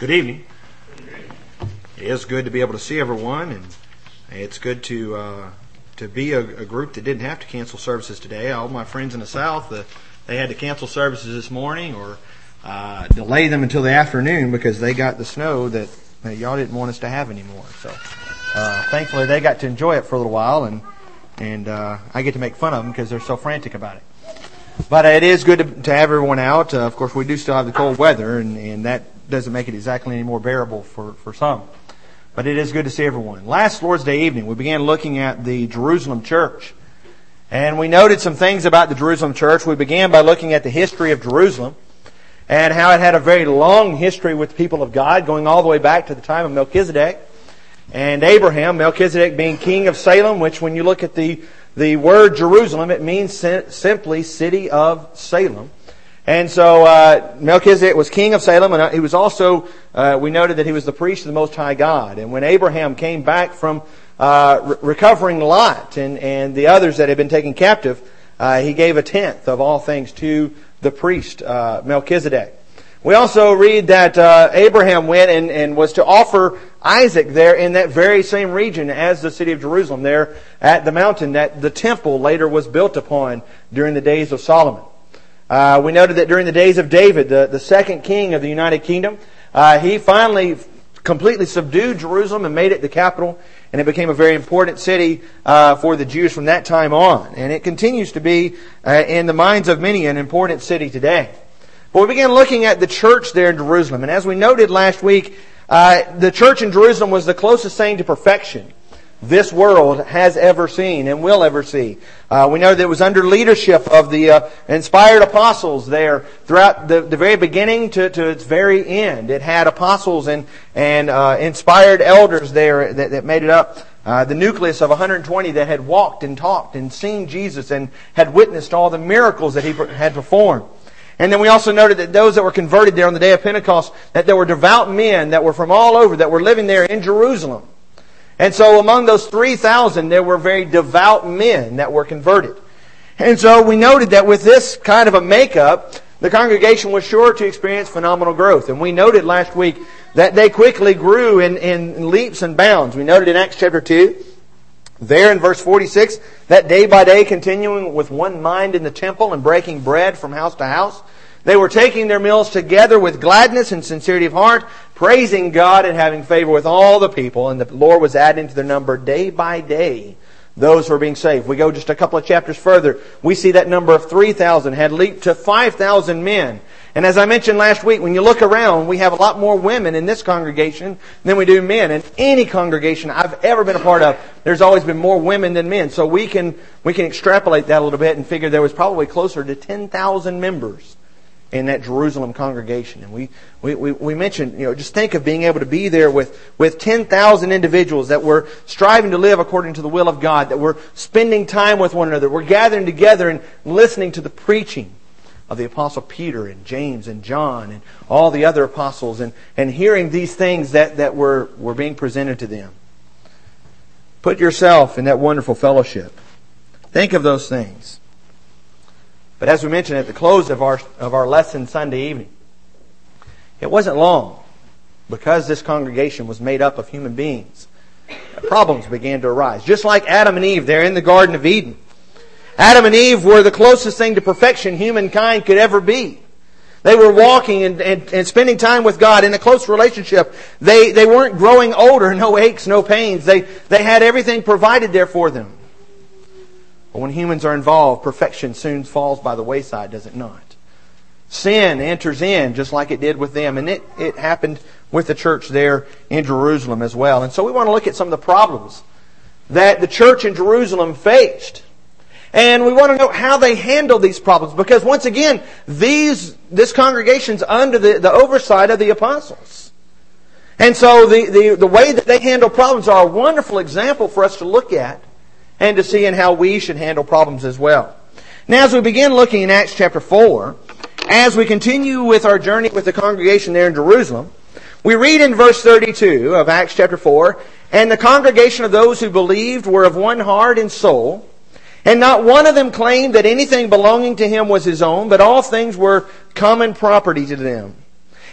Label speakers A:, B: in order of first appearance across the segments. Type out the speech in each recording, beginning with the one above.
A: Good evening. It is good to be able to see everyone, and it's good to be a group that didn't have to cancel services today. All my friends in the South, they had to cancel services this morning or delay them until the afternoon because they got the snow that y'all didn't want us to have anymore. So thankfully they got to enjoy it for a little while, and I get to make fun of them because they're so frantic about it. But it is good to have everyone out. Of course, we do still have the cold weather, and that doesn't make it exactly any more bearable for some. But it is good to see everyone. Last Lord's Day evening, we began looking at the Jerusalem church. And we noted some things about the Jerusalem church. We began by looking at the history of Jerusalem and how it had a very long history with the people of God, going all the way back to the time of Melchizedek and Abraham. Melchizedek being king of Salem, which when you look at the word Jerusalem, it means simply city of Salem. And so Melchizedek was king of Salem, and he was also, we noted that he was the priest of the Most High God. And when Abraham came back from recovering Lot and the others that had been taken captive, he gave a tenth of all things to the priest Melchizedek. We also read that Abraham went and was to offer Isaac there in that very same region as the city of Jerusalem, there at the mountain that the temple later was built upon during the days of Solomon. We noted that during the days of David, the second king of the United Kingdom, he finally completely subdued Jerusalem and made it the capital, and it became a very important city for the Jews from that time on. And it continues to be, in the minds of many, an important city today. But we began looking at the church there in Jerusalem, and as we noted last week, the church in Jerusalem was the closest thing to perfection this world has ever seen and will ever see. We know that it was under leadership of the inspired apostles there throughout the very beginning to its very end. It had apostles and inspired elders there that made it up. The nucleus of 120 that had walked and talked and seen Jesus and had witnessed all the miracles that He had performed. And then we also noted that those that were converted there on the day of Pentecost, that there were devout men that were from all over that were living there in Jerusalem. And so among those 3,000, there were very devout men that were converted. And so we noted that with this kind of a makeup, the congregation was sure to experience phenomenal growth. And we noted last week that they quickly grew in leaps and bounds. We noted in Acts chapter 2, there in verse 46, that day by day continuing with one mind in the temple and breaking bread from house to house, they were taking their meals together with gladness and sincerity of heart, praising God and having favor with all the people. And the Lord was adding to their number day by day those who were being saved. We go just a couple of chapters further, we see that number of 3,000 had leaped to 5,000 men. And as I mentioned last week, when you look around, we have a lot more women in this congregation than we do men. In any congregation I've ever been a part of, there's always been more women than men. So we can extrapolate that a little bit and figure there was probably closer to 10,000 members in that Jerusalem congregation. And we mentioned, just think of being able to be there with 10,000 individuals that were striving to live according to the will of God, that were spending time with one another, were gathering together and listening to the preaching of the Apostle Peter and James and John and all the other apostles and hearing these things that were being presented to them. Put yourself in that wonderful fellowship. Think of those things. But as we mentioned at the close of our lesson Sunday evening, it wasn't long because this congregation was made up of human beings. Problems began to arise. Just like Adam and Eve there in the Garden of Eden. Adam and Eve were the closest thing to perfection humankind could ever be. They were walking and spending time with God in a close relationship. They weren't growing older, no aches, no pains. They had everything provided there for them. But when humans are involved, perfection soon falls by the wayside, does it not? Sin enters in just like it did with them. And it happened with the church there in Jerusalem as well. And so we want to look at some of the problems that the church in Jerusalem faced. And we want to know how they handled these problems. Because once again, this congregation's under the oversight of the apostles. And so the way that they handle problems are a wonderful example for us to look at and to see in how we should handle problems as well. Now as we begin looking in Acts chapter 4, as we continue with our journey with the congregation there in Jerusalem, we read in verse 32 of Acts chapter 4, "And the congregation of those who believed were of one heart and soul, and not one of them claimed that anything belonging to him was his own, but all things were common property to them.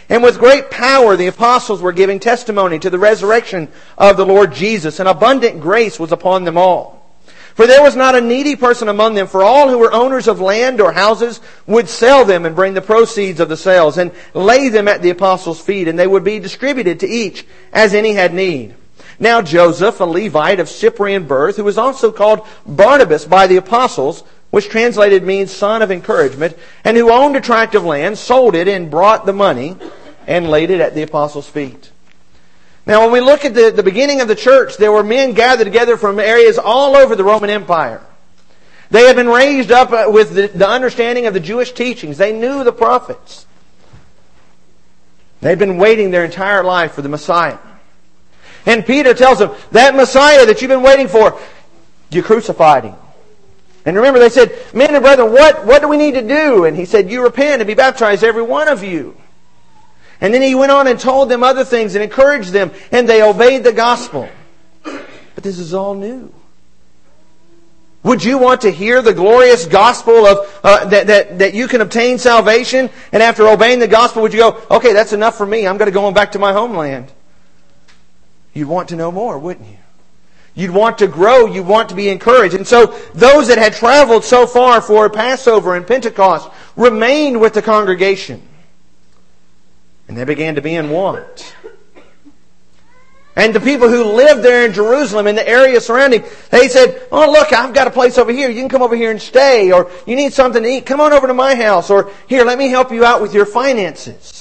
B: And with great power the apostles were giving testimony to the resurrection of the Lord Jesus, and abundant grace was upon them all. For there was not a needy person among them, for all who were owners of land or houses would sell them and bring the proceeds of the sales and lay them at the apostles' feet, and they would be distributed to each as any had need. Now Joseph, a Levite of Cyprian birth, who was also called Barnabas by the apostles, which translated means son of encouragement, and who owned a tract of land, sold it and brought the money and laid it at the apostles' feet. Now when we look at the beginning of the church, there were men gathered together from areas all over the Roman Empire. They had been raised up with the understanding of the Jewish teachings. They knew the prophets. They had been waiting their entire life for the Messiah. And Peter tells them, that Messiah that you've been waiting for, you crucified Him. And remember, they said, men and brethren, what do we need to do? And he said, you repent and be baptized, every one of you. And then he went on and told them other things and encouraged them, and they obeyed the gospel. But this is all new. Would you want to hear the glorious gospel of that you can obtain salvation, and after obeying the gospel, would you go, okay, that's enough for me, I'm going to go on back to my homeland? You'd want to know more, wouldn't you? You'd want to grow. You'd want to be encouraged. And so those that had traveled so far for Passover and Pentecost remained with the congregation. And they began to be in want. And the people who lived there in Jerusalem, in the area surrounding, they said, oh, look, I've got a place over here. You can come over here and stay. Or you need something to eat. Come on over to my house. Or here, let me help you out with your finances.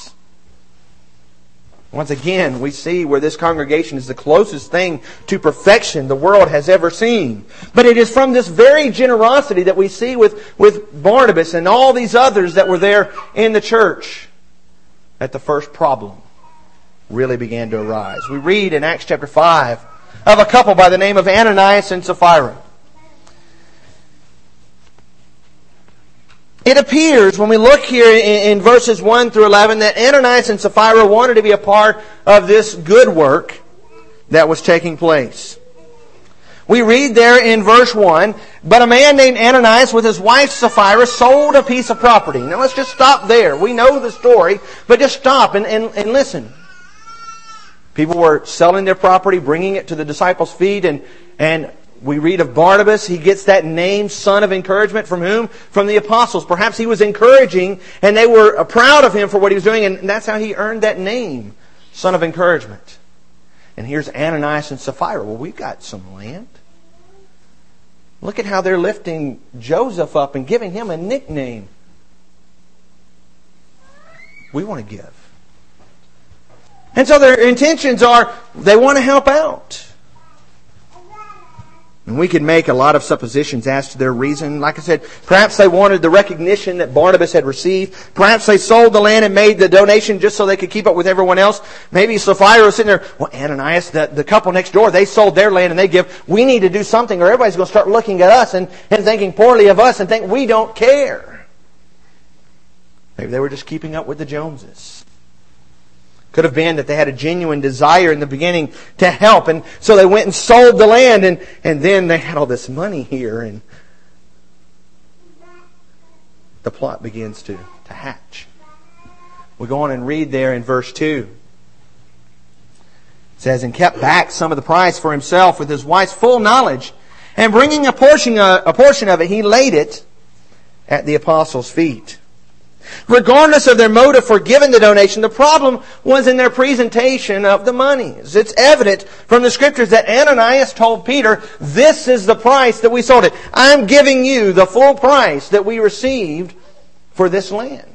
B: Once again, we see where this congregation is the closest thing to perfection the world has ever seen. But it is from this very generosity that we see with Barnabas and all these others that were there in the church that the first problem really began to arise. We read in Acts chapter 5 of a couple by the name of Ananias and Sapphira. It appears when we look here in verses 1 through 11 that Ananias and Sapphira wanted to be a part of this good work that was taking place. We read there in verse 1, but a man named Ananias with his wife Sapphira sold a piece of property. Now let's just stop there. We know the story, but just stop and listen. People were selling their property, bringing it to the disciples' feet, and we read of Barnabas. He gets that name, son of encouragement, from whom? From the apostles. Perhaps he was encouraging, and they were proud of him for what he was doing, and that's how he earned that name, son of encouragement. And here's Ananias and Sapphira. Well, we've got some land. Look at how they're lifting Joseph up and giving him a nickname. We want to give. And so their intentions are, they want to help out. And we could make a lot of suppositions as to their reason. Like I said, perhaps they wanted the recognition that Barnabas had received. Perhaps they sold the land and made the donation just so they could keep up with everyone else. Maybe Sapphira was sitting there, well, Ananias, the couple next door, they sold their land and they give. We need to do something or everybody's going to start looking at us and thinking poorly of us and think we don't care. Maybe they were just keeping up with the Joneses. Could have been that they had a genuine desire in the beginning to help. And so they went and sold the land. And then they had all this money here. And the plot begins to hatch. We go on and read there in verse 2. It says, and kept back some of the price for himself with his wife's full knowledge. And bringing a portion of it, he laid it at the apostles' feet. Regardless of their motive for giving the donation, the problem was in their presentation of the monies. It's evident from the Scriptures that Ananias told Peter, this is the price that we sold it. I'm giving you the full price that we received for this land.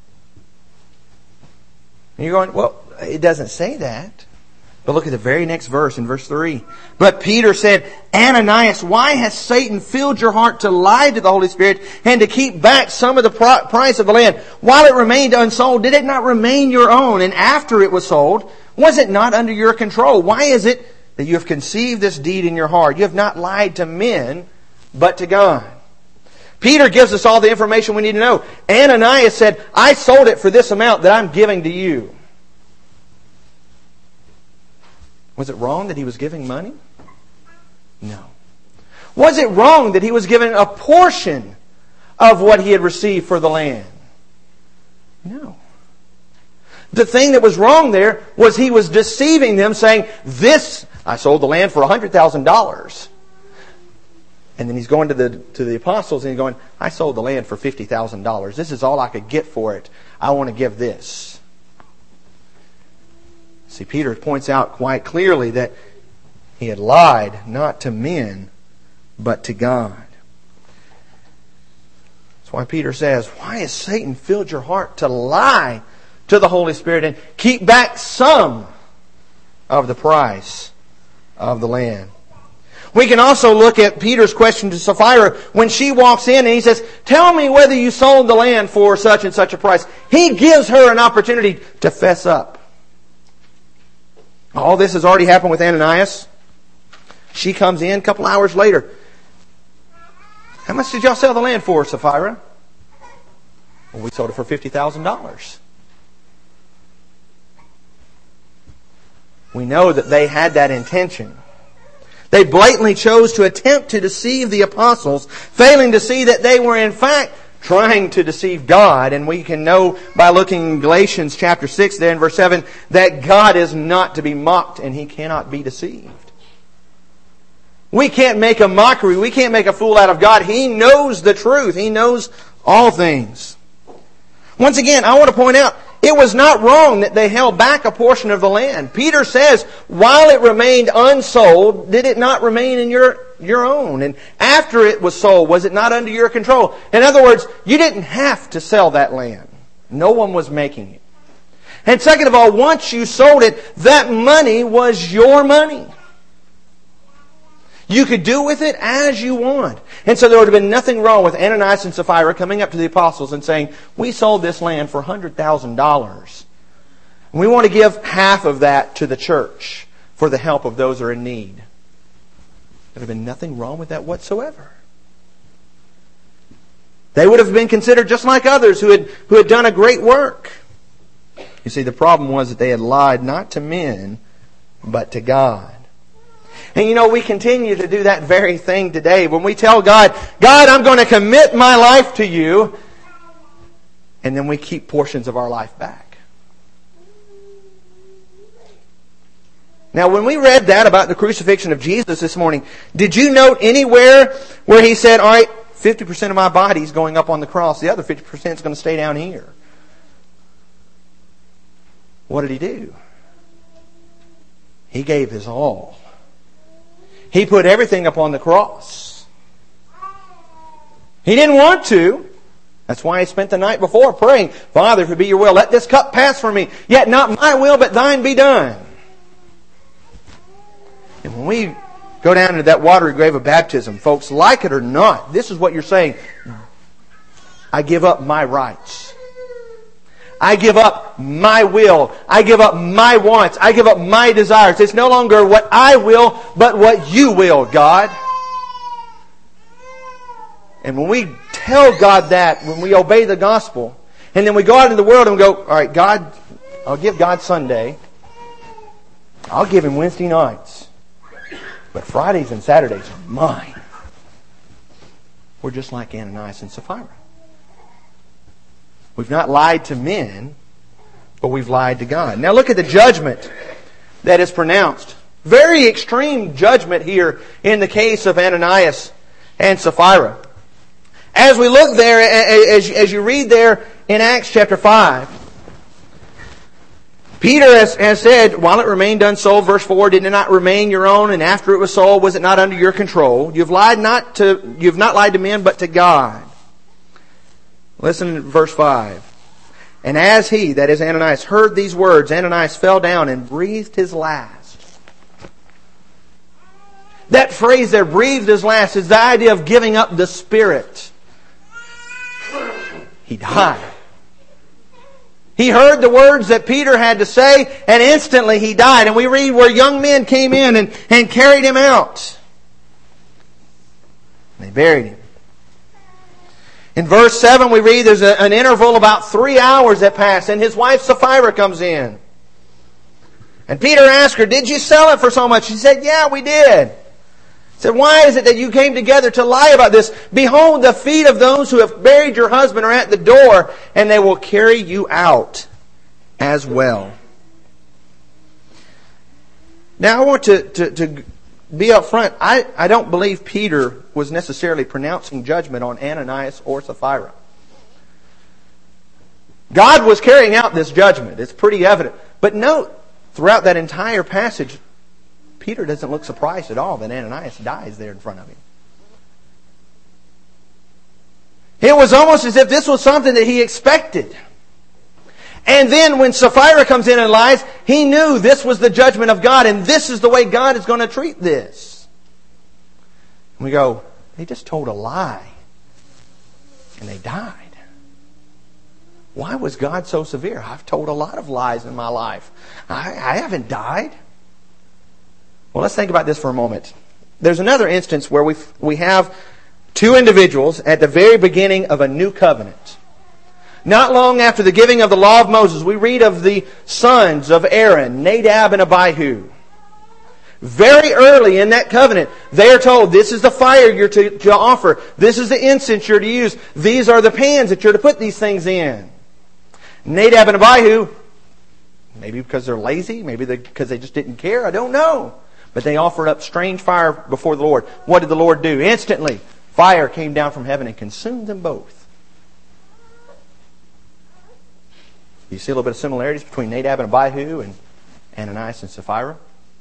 B: And you're going, well, it doesn't say that. But look at the very next verse in verse 3. But Peter said, Ananias, why has Satan filled your heart to lie to the Holy Spirit and to keep back some of the price of the land? While it remained unsold, did it not remain your own? And after it was sold, was it not under your control? Why is it that you have conceived this deed in your heart? You have not lied to men, but to God. Peter gives us all the information we need to know. Ananias said, I sold it for this amount that I'm giving to you. Was it wrong that he was giving money? No. Was it wrong that he was giving a portion of what he had received for the land? No. The thing that was wrong there was he was deceiving them, saying, I sold the land for $100,000. And then he's going to the apostles and he's going, I sold the land for $50,000. This is all I could get for it. I want to give this. See, Peter points out quite clearly that he had lied not to men, but to God. That's why Peter says, why has Satan filled your heart to lie to the Holy Spirit and keep back some of the price of the land? We can also look at Peter's question to Sapphira when she walks in and he says, tell me whether you sold the land for such and such a price. He gives her an opportunity to fess up. All this has already happened with Ananias. She comes in a couple hours later. How much did y'all sell the land for, Sapphira? Well, we sold it for $50,000. We know that they had that intention. They blatantly chose to attempt to deceive the apostles, failing to see that they were in fact trying to deceive God. And we can know by looking in Galatians chapter 6 there in verse 7 that God is not to be mocked and He cannot be deceived. We can't make a mockery. We can't make a fool out of God. He knows the truth. He knows all things. Once again, I want to point out, it was not wrong that they held back a portion of the land. Peter says, while it remained unsold, did it not remain in your own? And after it was sold, was it not under your control? In other words, you didn't have to sell that land. No one was making it. And second of all, once you sold it, that money was your money. You could do with it as you want. And so there would have been nothing wrong with Ananias and Sapphira coming up to the apostles and saying, we sold this land for $100,000. And we want to give half of that to the church for the help of those who are in need. There would have been nothing wrong with that whatsoever. They would have been considered just like others who had done a great work. You see, the problem was that they had lied not to men, but to God. And you know, we continue to do that very thing today. When we tell God, God, I'm going to commit my life to you. And then we keep portions of our life back. Now, when we read that about the crucifixion of Jesus this morning, did you note anywhere where He said, all right, 50% of my body is going up on the cross. The other 50% is going to stay down here. What did He do? He gave His all. He put everything up on the cross. He didn't want to. That's why He spent the night before praying, Father, if it be your will, let this cup pass from me. Yet not my will, but thine be done. And when we go down into that watery grave of baptism, folks, like it or not, this is what you're saying. I give up my rights. I give up my will. I give up my wants. I give up my desires. It's no longer what I will, but what you will, God. And when we tell God that, when we obey the gospel, and then we go out into the world and go, all right, God, I'll give God Sunday. I'll give Him Wednesday nights. But Fridays and Saturdays are mine. We're just like Ananias and Sapphira. We've not lied to men, but we've lied to God. Now look at the judgment that is pronounced. Very extreme judgment here in the case of Ananias and Sapphira. As we look there, as you read there in Acts chapter 5, Peter has said, while it remained unsold, verse 4, did it not remain your own, and after it was sold, was it not under your control? You've not lied to men, but to God. Listen to verse 5. And as he, that is Ananias, heard these words, Ananias fell down and breathed his last. That phrase there, breathed his last, is the idea of giving up the spirit. He died. He heard the words that Peter had to say, and instantly he died. And we read where young men came in and carried him out. They buried him. In verse 7 we read there's an interval about 3 hours that pass, and his wife Sapphira comes in. And Peter asked her, did you sell it for so much? She said, yeah, we did. He said, why is it that you came together to lie about this? Behold, the feet of those who have buried your husband are at the door, and they will carry you out. as well. Now I want to be up front. I don't believe Peter was necessarily pronouncing judgment on Ananias or Sapphira. God was carrying out this judgment. It's pretty evident. But note, throughout that entire passage, Peter doesn't look surprised at all that Ananias dies there in front of him. It was almost as if this was something that he expected. And then when Sapphira comes in and lies, he knew this was the judgment of God, and this is the way God is going to treat this. And we go, they just told a lie, and they died. Why was God so severe? I've told a lot of lies in my life. I haven't died. Well, let's think about this for a moment. There's another instance where we have two individuals at the very beginning of a new covenant. Not long after the giving of the law of Moses, we read of the sons of Aaron, Nadab and Abihu. Very early in that covenant, they are told, this is the fire you're to offer. This is the incense you're to use. These are the pans that you're to put these things in. Nadab and Abihu, maybe because they're lazy, maybe because they just didn't care, I don't know. But they offered up strange fire before the Lord. What did the Lord do? Instantly, fire came down from heaven and consumed them both. You see a little bit of similarities between Nadab and Abihu and Ananias and Sapphira?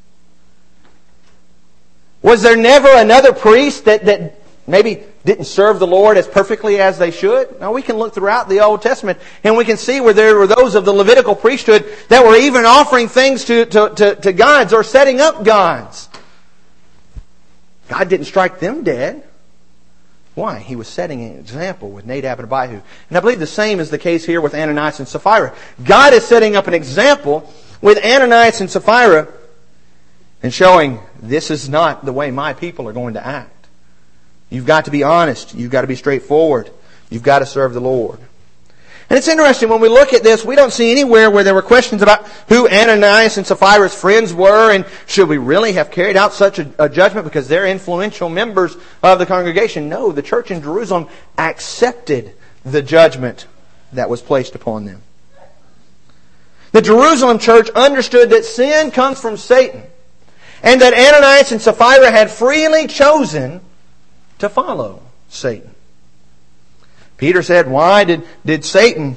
B: Was there never another priest that maybe didn't serve the Lord as perfectly as they should? Now we can look throughout the Old Testament and we can see where there were those of the Levitical priesthood that were even offering things to gods or setting up gods. God didn't strike them dead. Why? He was setting an example with Nadab and Abihu. And I believe the same is the case here with Ananias and Sapphira. God is setting up an example with Ananias and Sapphira and showing this is not the way my people are going to act. You've got to be honest. You've got to be straightforward. You've got to serve the Lord. And it's interesting, when we look at this, we don't see anywhere where there were questions about who Ananias and Sapphira's friends were, and should we really have carried out such a judgment because they're influential members of the congregation. No, the church in Jerusalem accepted the judgment that was placed upon them. The Jerusalem church understood that sin comes from Satan, and that Ananias and Sapphira had freely chosen to follow Satan. Peter said, why did Satan,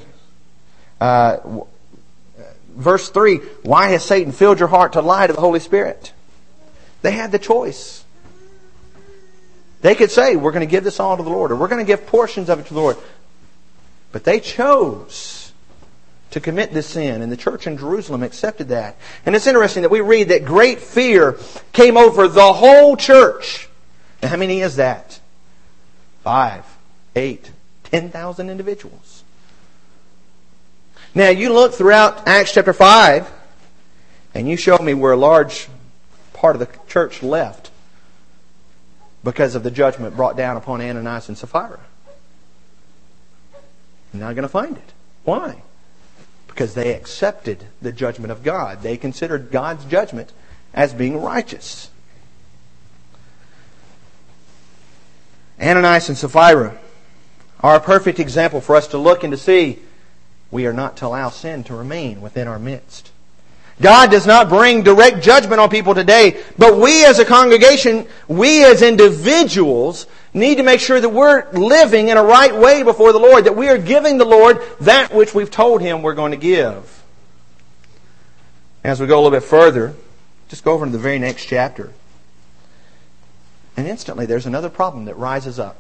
B: verse 3, why has Satan filled your heart to lie to the Holy Spirit? They had the choice. They could say, we're going to give this all to the Lord, or we're going to give portions of it to the Lord. But they chose to commit this sin, and the church in Jerusalem accepted that. And it's interesting that we read that great fear came over the whole church. And how many is that? 5, 8, 10,000 individuals. Now you look throughout Acts chapter 5 and you show me where a large part of the church left because of the judgment brought down upon Ananias and Sapphira. You're not going to find it. Why? Because they accepted the judgment of God. They considered God's judgment as being righteous. Ananias and Sapphira are a perfect example for us to look and to see we are not to allow sin to remain within our midst. God does not bring direct judgment on people today, but we as a congregation, we as individuals, need to make sure that we're living in a right way before the Lord, that we are giving the Lord that which we've told Him we're going to give. As we go a little bit further, just go over to the very next chapter. And instantly there's another problem that rises up.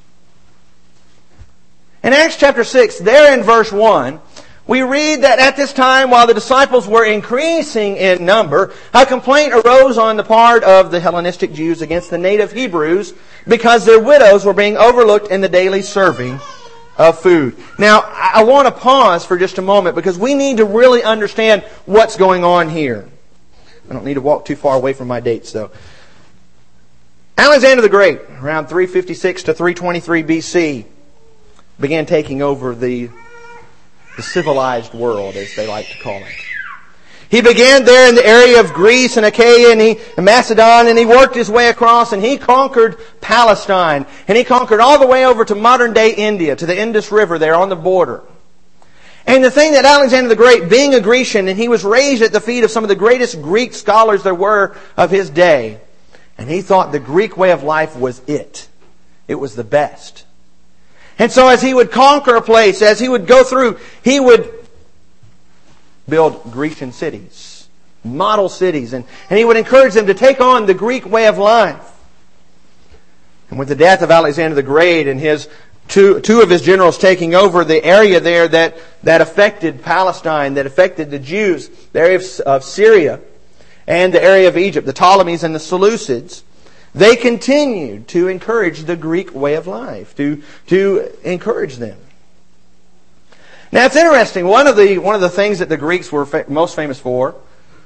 B: In Acts chapter 6, there in verse 1, we read that at this time, while the disciples were increasing in number, a complaint arose on the part of the Hellenistic Jews against the native Hebrews because their widows were being overlooked in the daily serving of food. Now, I want to pause for just a moment because we need to really understand what's going on here. I don't need to walk too far away from my dates, though. Alexander the Great, around 356 to 323 BC, began taking over the civilized world, as they like to call it. He began there in the area of Greece and Achaia and Macedon, and he worked his way across, and he conquered Palestine. And he conquered all the way over to modern-day India, to the Indus River there on the border. And the thing that Alexander the Great, being a Grecian, and he was raised at the feet of some of the greatest Greek scholars there were of his day, and he thought the Greek way of life was it. It was the best. And so as he would conquer a place, as he would go through, he would build Grecian cities, model cities, and he would encourage them to take on the Greek way of life. And with the death of Alexander the Great and his two of his generals taking over the area there that affected Palestine, that affected the Jews, the area of Syria, and the area of Egypt, the Ptolemies and the Seleucids, they continued to encourage the Greek way of life, to encourage them. Now it's interesting. One of the things that the Greeks were most famous for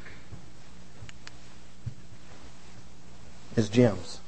B: is gyms.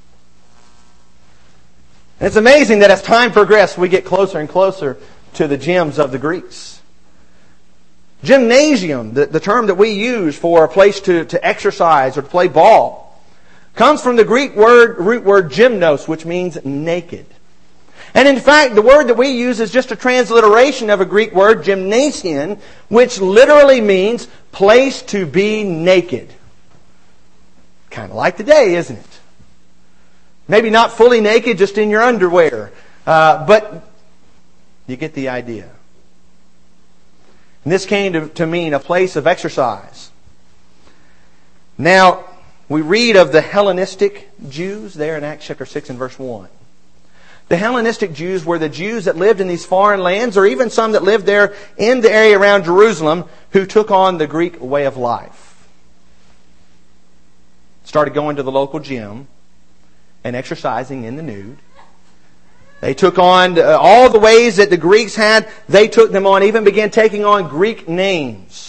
B: And it's amazing that as time progressed, we get closer and closer to the gyms of the Greeks. Gymnasium, the term that we use for a place to exercise or to play ball, comes from the Greek root word gymnos, which means naked. And in fact, the word that we use is just a transliteration of a Greek word, gymnasium, which literally means place to be naked. Kind of like today, isn't it? Maybe not fully naked, just in your underwear. But you get the idea. And this came to mean a place of exercise. Now, we read of the Hellenistic Jews there in Acts chapter 6 and verse 1. The Hellenistic Jews were the Jews that lived in these foreign lands, or even some that lived there in the area around Jerusalem, who took on the Greek way of life. Started going to the local gym and exercising in the nude. They took on all the ways that the Greeks had. They took them on, even began taking on Greek names.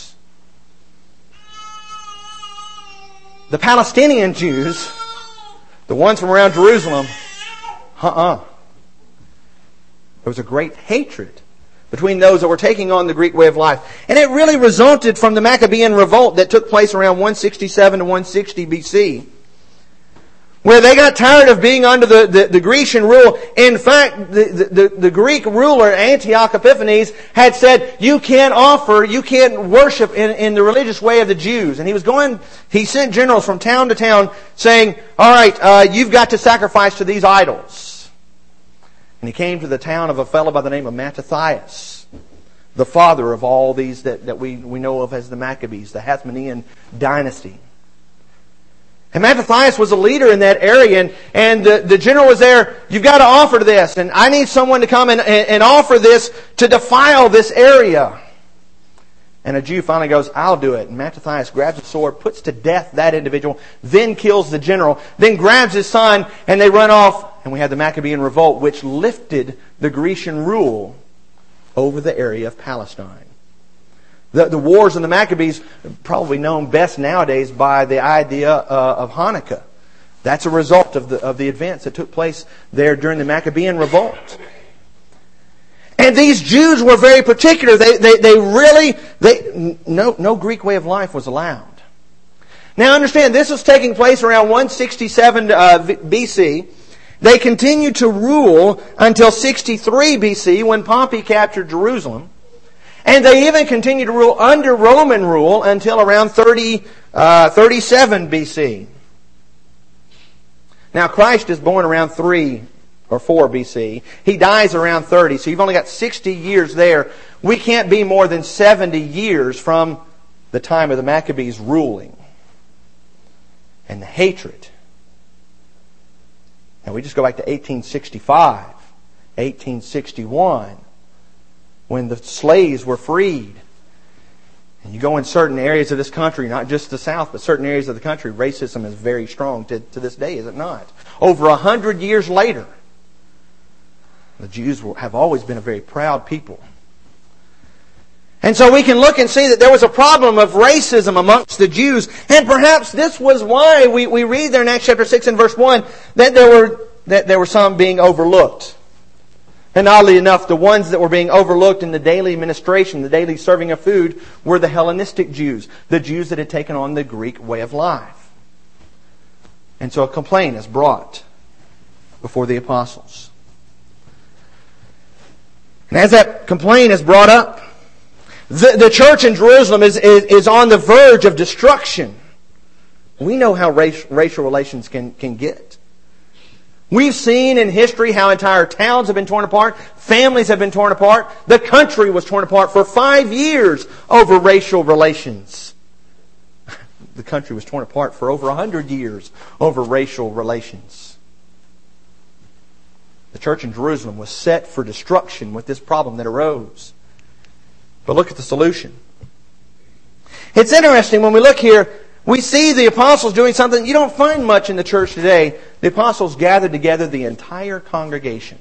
B: The Palestinian Jews, the ones from around Jerusalem, there was a great hatred between those that were taking on the Greek way of life. And it really resulted from the Maccabean revolt that took place around 167 to 160 BC. Where they got tired of being under the Grecian rule. In fact, the Greek ruler, Antioch Epiphanes, had said, you can't worship in the religious way of the Jews. And he sent generals from town to town saying, all right, you've got to sacrifice to these idols. And he came to the town of a fellow by the name of Mattathias, the father of all these that we know of as the Maccabees, the Hasmonean dynasty. And Mattathias was a leader in that area, and the general was there, you've got to offer this, and I need someone to come and offer this to defile this area. And a Jew finally goes, I'll do it. And Mattathias grabs a sword, puts to death that individual, then kills the general, then grabs his son, and they run off. And we had the Maccabean revolt, which lifted the Grecian rule over the area of Palestine. The wars of the Maccabees, probably known best nowadays by the idea of Hanukkah. That's a result of the events that took place there during the Maccabean revolt. And these Jews were very particular. No Greek way of life was allowed. Now understand, this was taking place around 167 BC. They continued to rule until 63 BC when Pompey captured Jerusalem. And they even continued to rule under Roman rule until around 37 BC. Now Christ is born around 3 or 4 BC. He dies around 30, so you've only got 60 years there. We can't be more than 70 years from the time of the Maccabees ruling. And the hatred. Now we just go back to 1865, 1861. When the slaves were freed. And you go in certain areas of this country, not just the South, but certain areas of the country, racism is very strong to this day, is it not? Over 100 years later, the Jews have always been a very proud people. And so we can look and see that there was a problem of racism amongst the Jews. And perhaps this was why we read there in Acts chapter 6 and verse 1 that there were some being overlooked. And oddly enough, the ones that were being overlooked in the daily administration, the daily serving of food, were the Hellenistic Jews, the Jews that had taken on the Greek way of life. And so a complaint is brought before the apostles. And as that complaint is brought up, The church in Jerusalem is on the verge of destruction. We know how racial relations can get. We've seen in history how entire towns have been torn apart, families have been torn apart. The country was torn apart for 5 years over racial relations. The country was torn apart for over 100 years over racial relations. The church in Jerusalem was set for destruction with this problem that arose. But look at the solution. It's interesting when we look here, we see the apostles doing something you don't find much in the church today. The apostles gathered together the entire congregation.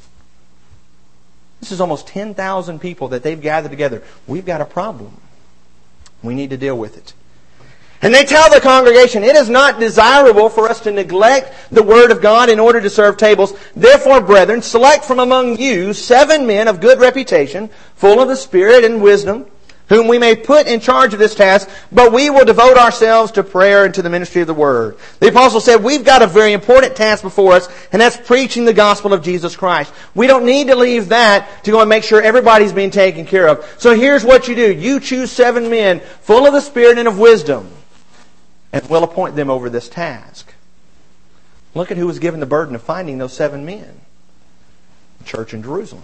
B: This is almost 10,000 people that they've gathered together. We've got a problem. We need to deal with it. And they tell the congregation, it is not desirable for us to neglect the Word of God in order to serve tables. Therefore, brethren, select from among you 7 men of good reputation, full of the Spirit and wisdom, whom we may put in charge of this task, but we will devote ourselves to prayer and to the ministry of the Word. The apostle said, we've got a very important task before us, and that's preaching the gospel of Jesus Christ. We don't need to leave that to go and make sure everybody's being taken care of. So here's what you do. You choose 7 men full of the Spirit and of wisdom, and we'll appoint them over this task. Look at who was given the burden of finding those 7 men. The church in Jerusalem.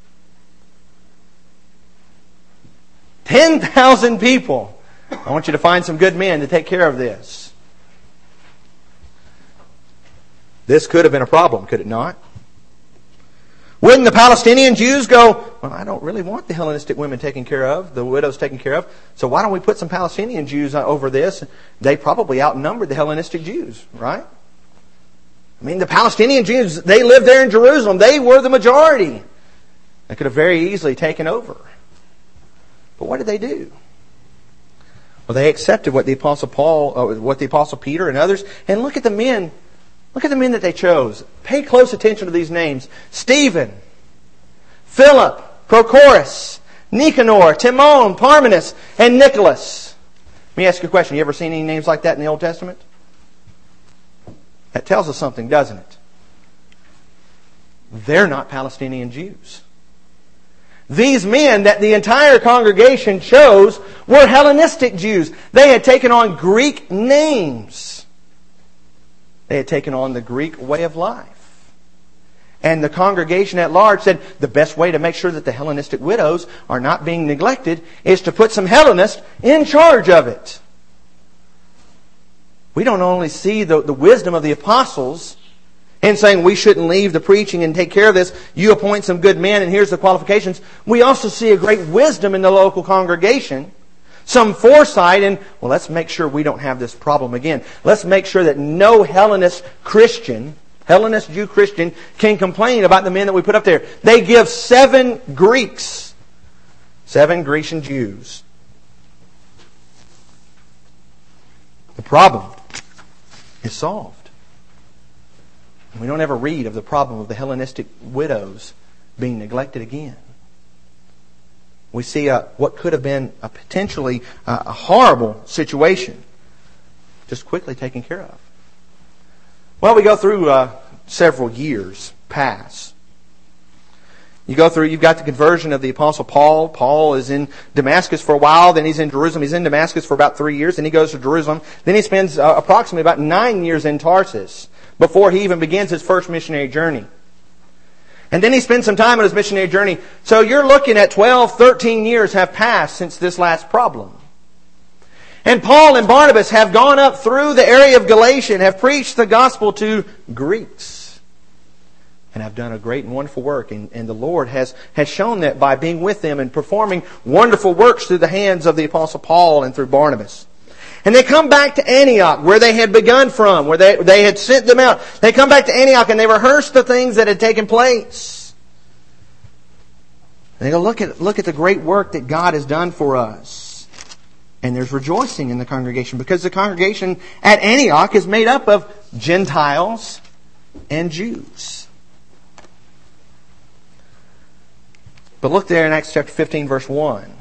B: 10,000 people. I want you to find some good men to take care of this. This could have been a problem, could it not? Wouldn't the Palestinian Jews go, well, I don't really want the Hellenistic women taken care of, the widows taken care of, so why don't we put some Palestinian Jews over this? They probably outnumbered the Hellenistic Jews, right? I mean, the Palestinian Jews, they lived there in Jerusalem. They were the majority. They could have very easily taken over. But what did they do? Well, they accepted what the Apostle Paul, what the Apostle Peter and others, and look at the men. Look at the men that they chose. Pay close attention to these names. Stephen, Philip, Prochorus, Nicanor, Timon, Parmenas, and Nicholas. Let me ask you a question. You ever seen any names like that in the Old Testament? That tells us something, doesn't it? They're not Palestinian Jews. These men that the entire congregation chose were Hellenistic Jews. They had taken on Greek names. They had taken on the Greek way of life. And the congregation at large said the best way to make sure that the Hellenistic widows are not being neglected is to put some Hellenists in charge of it. We don't only see the wisdom of the apostles in saying we shouldn't leave the preaching and take care of this. You appoint some good men and here's the qualifications. We also see a great wisdom in the local congregation. Some foresight in, well, let's make sure we don't have this problem again. Let's make sure that no Hellenist Jew Christian can complain about the men that we put up there. They give 7 Greeks, 7 Grecian Jews. The problem is solved. We don't ever read of the problem of the Hellenistic widows being neglected again. We see what could have been a potentially a horrible situation just quickly taken care of. Well, we go through several years pass. You've got the conversion of the Apostle Paul. Paul is in Damascus for a while, then he's in Jerusalem. He's in Damascus for about 3 years, then he goes to Jerusalem. Then he spends approximately about 9 years in Tarsus before he even begins his first missionary journey. And then he spends some time on his missionary journey. So you're looking at 12, 13 years have passed since this last problem. And Paul and Barnabas have gone up through the area of Galatia and have preached the gospel to Greeks. And have done a great and wonderful work. And the Lord has shown that by being with them and performing wonderful works through the hands of the Apostle Paul and through Barnabas. And they come back to Antioch, where they had begun from, where they had sent them out. They come back to Antioch and they rehearse the things that had taken place. And they go, look at the great work that God has done for us. And there's rejoicing in the congregation, because the congregation at Antioch is made up of Gentiles and Jews. But look there in Acts chapter 15, verse 1.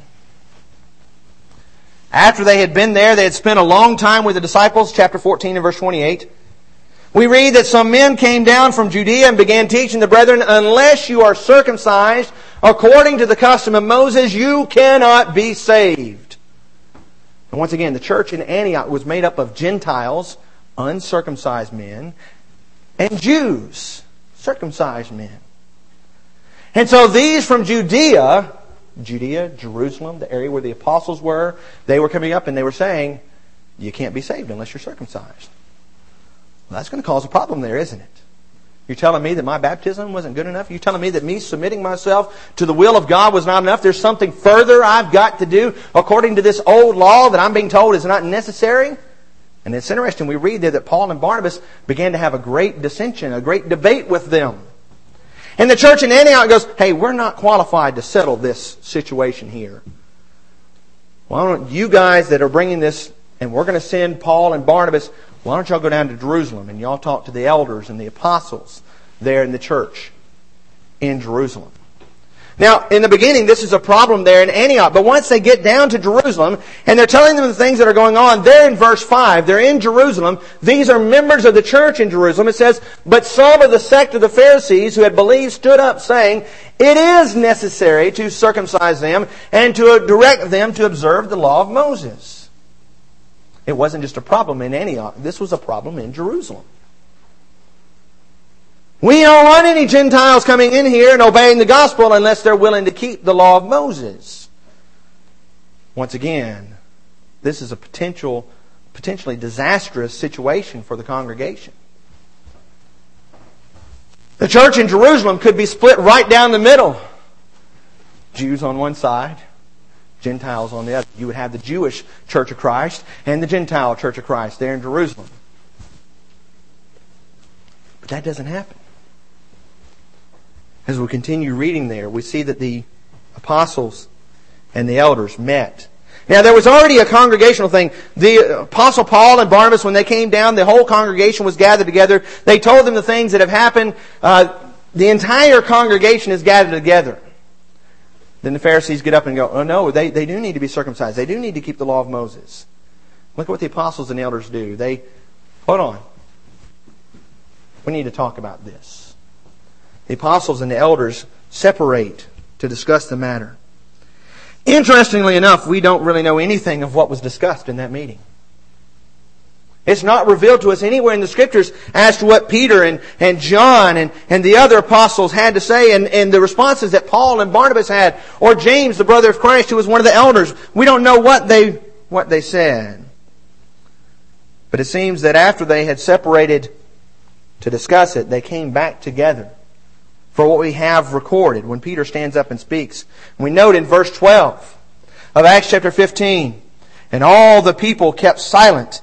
B: After they had been there, they had spent a long time with the disciples, chapter 14 and verse 28. We read that some men came down from Judea and began teaching the brethren, unless you are circumcised according to the custom of Moses, you cannot be saved. And once again, the church in Antioch was made up of Gentiles, uncircumcised men, and Jews, circumcised men. And so these from Judea, Jerusalem, the area where the apostles were, they were coming up and they were saying, you can't be saved unless you're circumcised. Well, that's going to cause a problem there, isn't it? You're telling me that my baptism wasn't good enough? You're telling me that me submitting myself to the will of God was not enough? There's something further I've got to do according to this old law that I'm being told is not necessary? And it's interesting, we read there that Paul and Barnabas began to have a great dissension, a great debate with them. And the church in Antioch goes, hey, we're not qualified to settle this situation here. Why don't you guys that are bringing this, and we're going to send Paul and Barnabas, why don't y'all go down to Jerusalem and y'all talk to the elders and the apostles there in the church in Jerusalem. Now, in the beginning, this is a problem there in Antioch. But once they get down to Jerusalem, and they're telling them the things that are going on, there in verse 5, they're in Jerusalem. These are members of the church in Jerusalem. It says, but some of the sect of the Pharisees who had believed stood up, saying, it is necessary to circumcise them and to direct them to observe the law of Moses. It wasn't just a problem in Antioch. This was a problem in Jerusalem. We don't want any Gentiles coming in here and obeying the gospel unless they're willing to keep the law of Moses. Once again, this is a potentially disastrous situation for the congregation. The church in Jerusalem could be split right down the middle. Jews on one side, Gentiles on the other. You would have the Jewish Church of Christ and the Gentile Church of Christ there in Jerusalem. But that doesn't happen. As we continue reading there, we see that the apostles and the elders met. Now, there was already a congregational thing. The apostle Paul and Barnabas, when they came down, the whole congregation was gathered together. They told them the things that have happened. The entire congregation is gathered together. Then the Pharisees get up and go, oh no, they do need to be circumcised. They do need to keep the law of Moses. Look at what the apostles and the elders do. Hold on. We need to talk about this. The apostles and the elders separate to discuss the matter. Interestingly enough, we don't really know anything of what was discussed in that meeting. It's not revealed to us anywhere in the Scriptures as to what Peter and John and the other apostles had to say and the responses that Paul and Barnabas had, or James, the brother of Christ, who was one of the elders. We don't know what they said. But it seems that after they had separated to discuss it, they came back together for what we have recorded when Peter stands up and speaks. We note in verse 12 of Acts chapter 15, and all the people kept silent.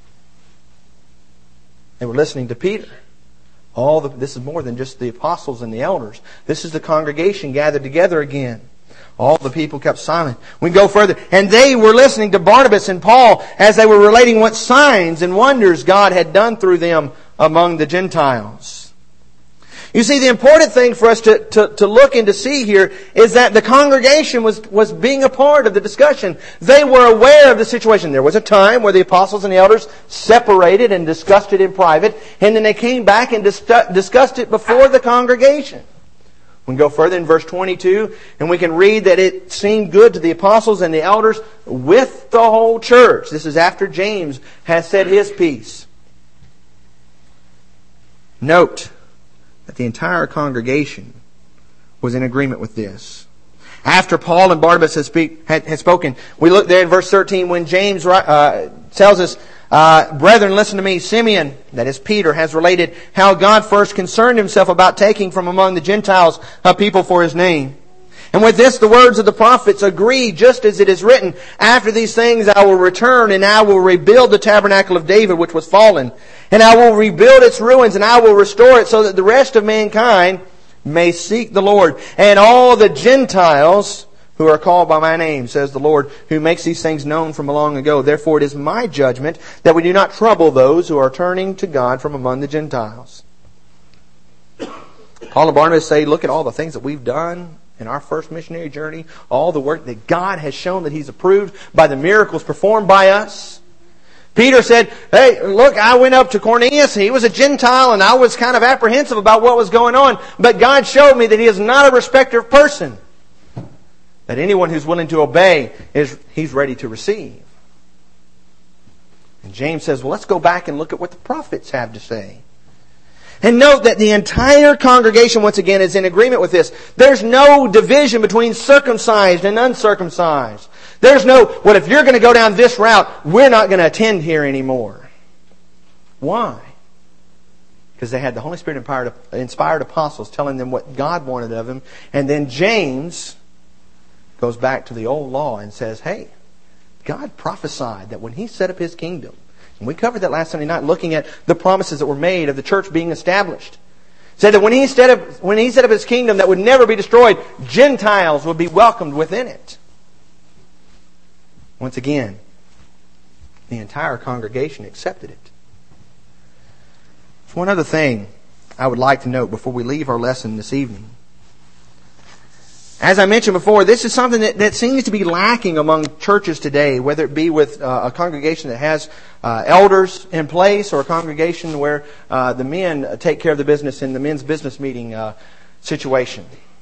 B: They were listening to Peter. This is more than just the apostles and the elders. This is the congregation gathered together again. All the people kept silent. We go further. And they were listening to Barnabas and Paul as they were relating what signs and wonders God had done through them among the Gentiles. You see, the important thing for us to look and to see here is that the congregation was being a part of the discussion. They were aware of the situation. There was a time where the apostles and the elders separated and discussed it in private, and then they came back and discussed it before the congregation. We can go further in verse 22, and we can read that it seemed good to the apostles and the elders with the whole church. This is after James has said his piece. Note that the entire congregation was in agreement with this. After Paul and Barnabas had spoken, we look there in verse 13 when James tells us, brethren, listen to me. Simeon, that is Peter, has related how God first concerned himself about taking from among the Gentiles a people for his name. And with this, the words of the prophets agree, just as it is written, after these things I will return, and I will rebuild the tabernacle of David, which was fallen. And I will rebuild its ruins, and I will restore it, so that the rest of mankind may seek the Lord. And all the Gentiles who are called by my name, says the Lord, who makes these things known from long ago. Therefore it is my judgment that we do not trouble those who are turning to God from among the Gentiles. Paul and Barnabas say, look at all the things that we've done in our first missionary journey, all the work that God has shown that He's approved by the miracles performed by us. Peter said, hey, look, I went up to Cornelius. He was a Gentile, and I was kind of apprehensive about what was going on. But God showed me that He is not a respecter of person. That anyone who's willing to obey, He's ready to receive. And James says, well, let's go back and look at what the prophets have to say. And note that the entire congregation, once again, is in agreement with this. There's no division between circumcised and uncircumcised. There's no, well, if you're going to go down this route, we're not going to attend here anymore. Why? Because they had the Holy Spirit inspired apostles telling them what God wanted of them. And then James goes back to the old law and says, hey, God prophesied that when He set up His kingdom, and we covered that last Sunday night looking at the promises that were made of the church being established. Said that when He set up His kingdom that would never be destroyed, Gentiles would be welcomed within it. Once again, the entire congregation accepted it. There's one other thing I would like to note before we leave our lesson this evening. As I mentioned before, this is something that seems to be lacking among churches today, whether it be with a congregation that has elders in place or a congregation where the men take care of the business in the men's business meeting situation.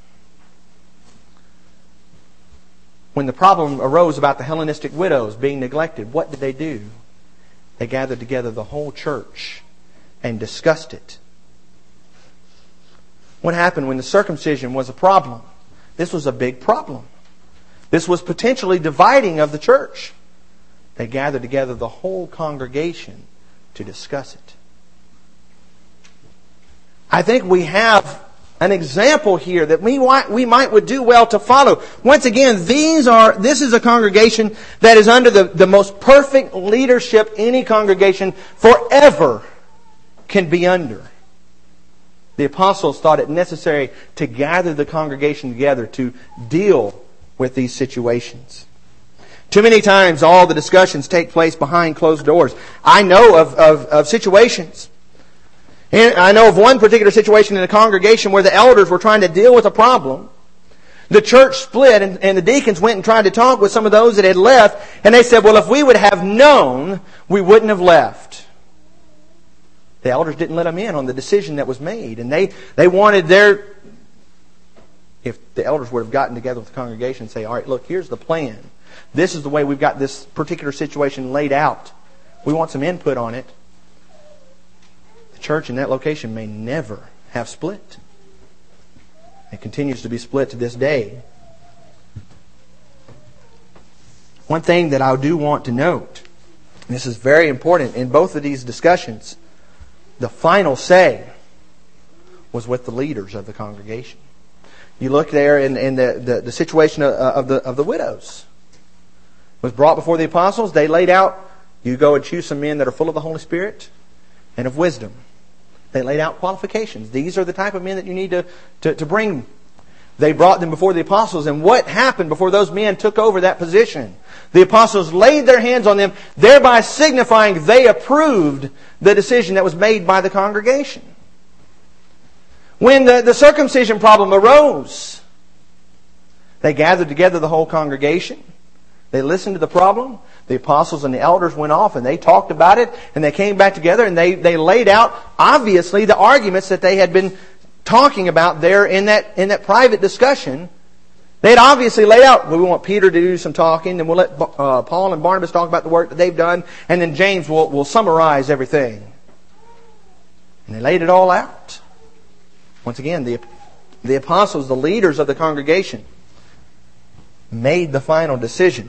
B: When the problem arose about the Hellenistic widows being neglected, what did they do? They gathered together the whole church and discussed it. What happened when the circumcision was a problem? This was a big problem. This was potentially dividing of the church. They gathered together the whole congregation to discuss it. I think we have an example here that we would do well to follow. Once again, this is a congregation that is under the most perfect leadership any congregation forever can be under. The apostles thought it necessary to gather the congregation together to deal with these situations. Too many times all the discussions take place behind closed doors. I know of situations. And I know of one particular situation in a congregation where the elders were trying to deal with a problem. The church split and the deacons went and tried to talk with some of those that had left. And they said, well, if we would have known, we wouldn't have left. The elders didn't let them in on the decision that was made. And they wanted if the elders would have gotten together with the congregation and say, all right, look, here's the plan. This is the way we've got this particular situation laid out. We want some input on it. The church in that location may never have split. It continues to be split to this day. One thing that I do want to note, and this is very important in both of these discussions, the final say was with the leaders of the congregation. You look there in the situation of the widows. It was brought before the apostles. They laid out, you go and choose some men that are full of the Holy Spirit and of wisdom. They laid out qualifications. These are the type of men that you need to bring. They brought them before the apostles. And what happened before those men took over that position? The apostles laid their hands on them, thereby signifying they approved the decision that was made by the congregation. When the circumcision problem arose, they gathered together the whole congregation. They listened to the problem. The apostles and the elders went off and they talked about it, and they came back together and they laid out, obviously, the arguments that they had been talking about there in that private discussion. They had obviously laid out, we want Peter to do some talking, and we'll let Paul and Barnabas talk about the work that they've done, and then James will summarize everything. And they laid it all out. Once again, the apostles, the leaders of the congregation, made the final decision.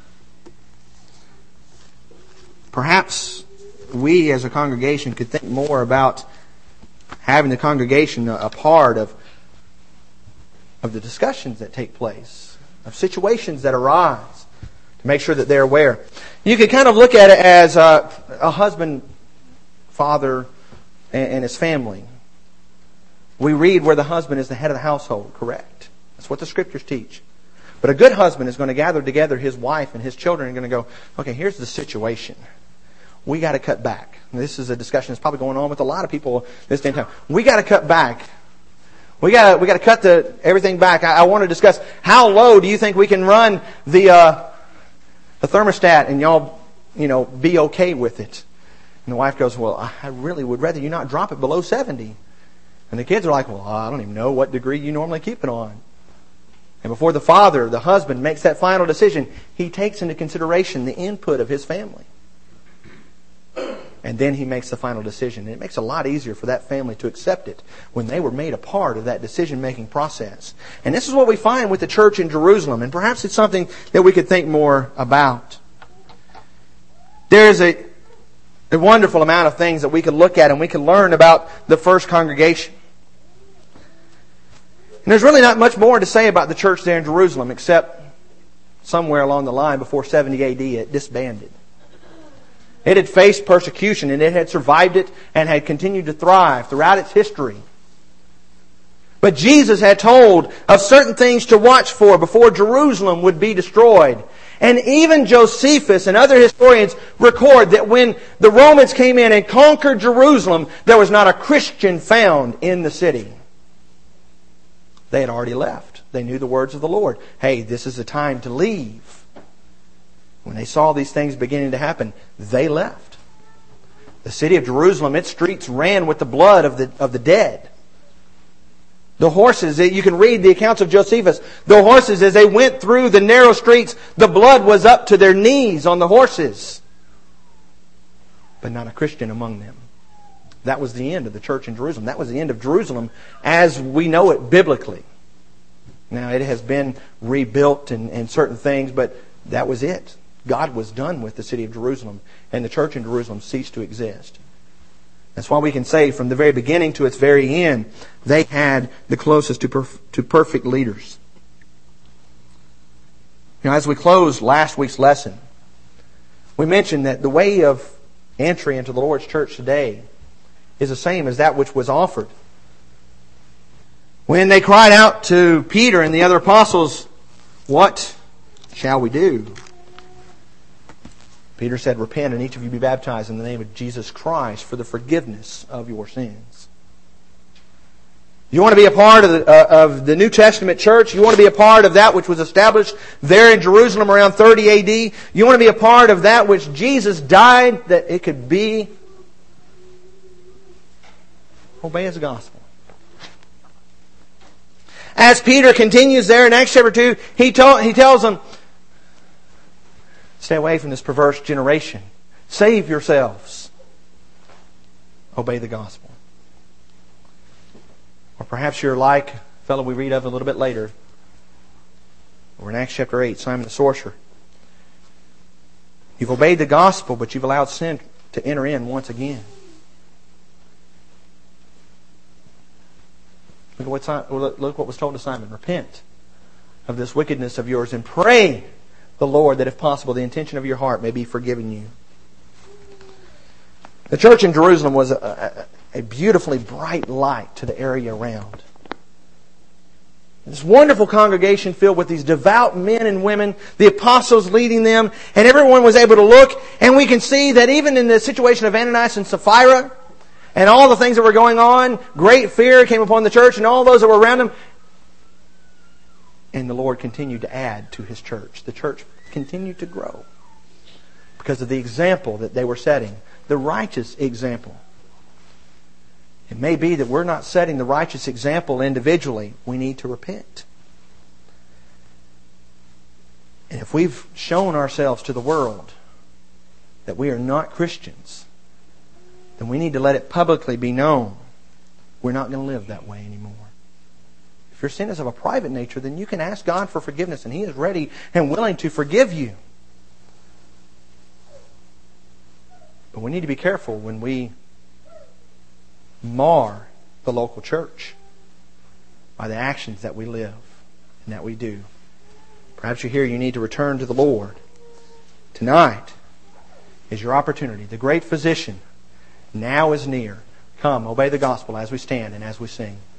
B: Perhaps we as a congregation could think more about having the congregation a part of the discussions that take place, of situations that arise, to make sure that they're aware. You could kind of look at it as a husband, father, and his family. We read where the husband is the head of the household, correct? That's what the Scriptures teach. But a good husband is going to gather together his wife and his children and going to go, okay, here's the situation. We got to cut back. This is a discussion that's probably going on with a lot of people this day and time. We got to cut back. We got to cut everything back. I want to discuss how low do you think we can run the thermostat, and y'all be okay with it. And the wife goes, well, I really would rather you not drop it below 70. And the kids are like, well, I don't even know what degree you normally keep it on. And before the father, the husband, makes that final decision, he takes into consideration the input of his family. And then he makes the final decision. And it makes it a lot easier for that family to accept it when they were made a part of that decision-making process. And this is what we find with the church in Jerusalem. And perhaps it's something that we could think more about. There is a wonderful amount of things that we could look at and we could learn about the first congregation. And there's really not much more to say about the church there in Jerusalem except somewhere along the line before 70 AD it disbanded. It had faced persecution and it had survived it and had continued to thrive throughout its history. But Jesus had told of certain things to watch for before Jerusalem would be destroyed. And even Josephus and other historians record that when the Romans came in and conquered Jerusalem, there was not a Christian found in the city. They had already left. They knew the words of the Lord. Hey, this is the time to leave. When they saw these things beginning to happen, they left. The city of Jerusalem, its streets ran with the blood of the dead. The horses, you can read the accounts of Josephus. The horses, as they went through the narrow streets, the blood was up to their knees on the horses. But not a Christian among them. That was the end of the church in Jerusalem. That was the end of Jerusalem as we know it biblically. Now, it has been rebuilt and certain things, but that was it. God was done with the city of Jerusalem, and the church in Jerusalem ceased to exist. That's why we can say from the very beginning to its very end, they had the closest to perfect leaders. As we close last week's lesson, we mentioned that the way of entry into the Lord's church today is the same as that which was offered. When they cried out to Peter and the other apostles, what shall we do? Peter said, repent and each of you be baptized in the name of Jesus Christ for the forgiveness of your sins. You want to be a part of the New Testament church? You want to be a part of that which was established there in Jerusalem around 30 AD? You want to be a part of that which Jesus died that it could be? Obey His gospel. As Peter continues there in Acts chapter 2, he tells them, stay away from this perverse generation. Save yourselves. Obey the gospel. Or perhaps you're like a fellow we read of a little bit later. Or in Acts chapter 8, Simon the sorcerer. You've obeyed the gospel, but you've allowed sin to enter in once again. Look what was told to Simon. Repent of this wickedness of yours and pray the Lord that if possible the intention of your heart may be forgiven you. The church in Jerusalem was a beautifully bright light to the area around. This wonderful congregation filled with these devout men and women, the apostles leading them, and everyone was able to look, and we can see that even in the situation of Ananias and Sapphira, and all the things that were going on, great fear came upon the church and all those that were around them. And the Lord continued to add to His church. The church continued to grow because of the example that they were setting, the righteous example. It may be that we're not setting the righteous example individually. We need to repent. And if we've shown ourselves to the world that we are not Christians, then we need to let it publicly be known. We're not going to live that way anymore. If your sin is of a private nature, then you can ask God for forgiveness, and He is ready and willing to forgive you. But we need to be careful when we mar the local church by the actions that we live and that we do. Perhaps you're here, you need to return to the Lord. Tonight is your opportunity. The great physician now is near. Come, obey the gospel as we stand and as we sing.